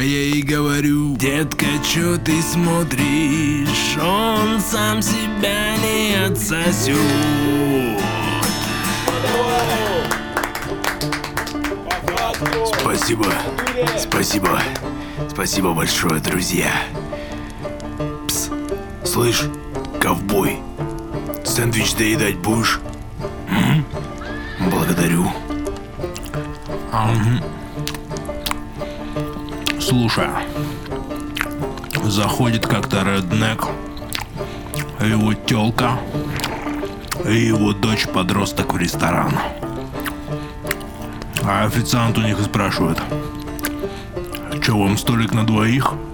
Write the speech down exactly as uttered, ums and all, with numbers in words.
я ей говорю: детка, чё ты смотришь? Он сам себя не отсосёт. Спасибо, спасибо, спасибо большое, друзья. Пс, слышь, ковбой, сэндвич доедать будешь? М? Благодарю. Ага. Слушай, заходит как-то реднек, его тёлка и его дочь-подросток в ресторан. А официант у них и спрашивает: чё, вам столик на двоих?